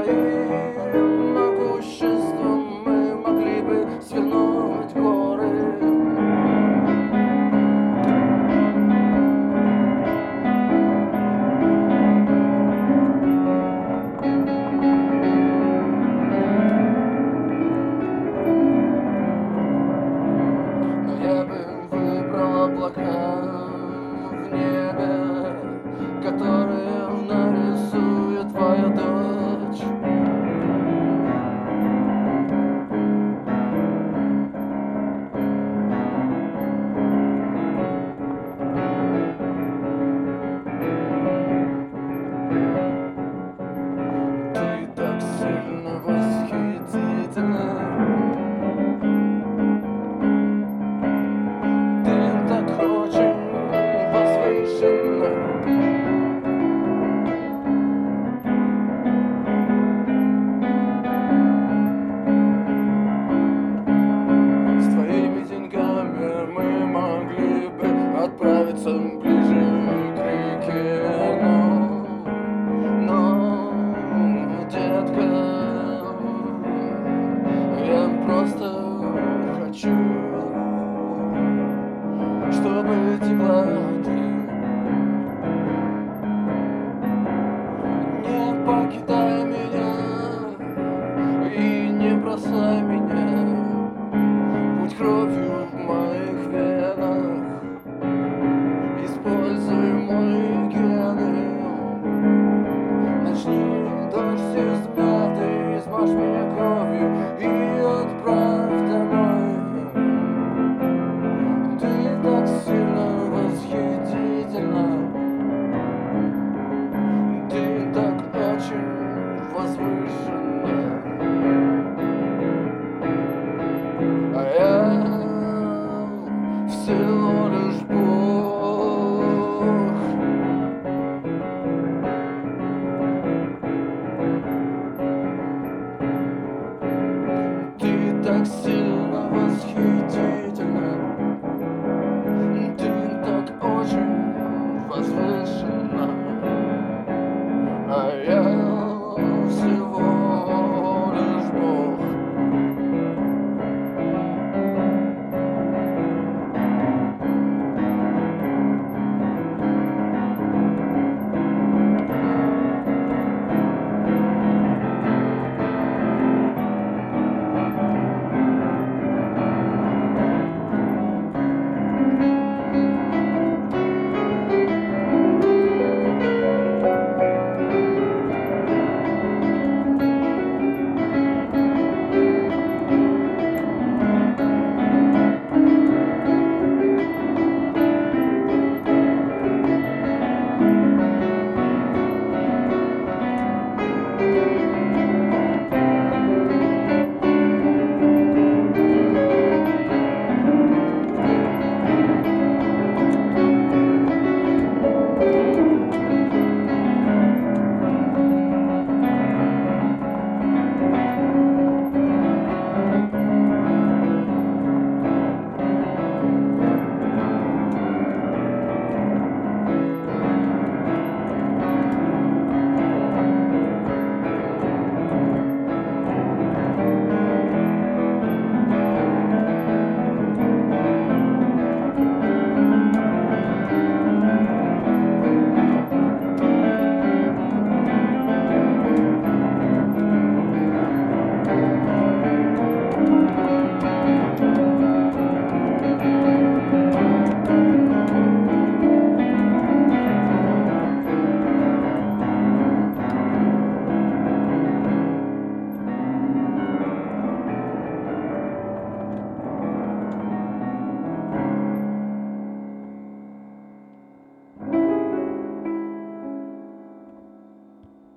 Своим могуществом мы могли бы свернуть горы. Но я бы выбрал облака в небе, которые нарисует твоя дочь. Ты так сильно восхитительна, ты так очень возвышенна. С твоими деньгами мы могли бы отправиться ближе к реке, но, детка, я просто хочу, чтобы текла ты. Не покидай меня и не бросай меня. Будь кровью в моих венах, используй мои гены. Начни дождь из мяты, измажь меня.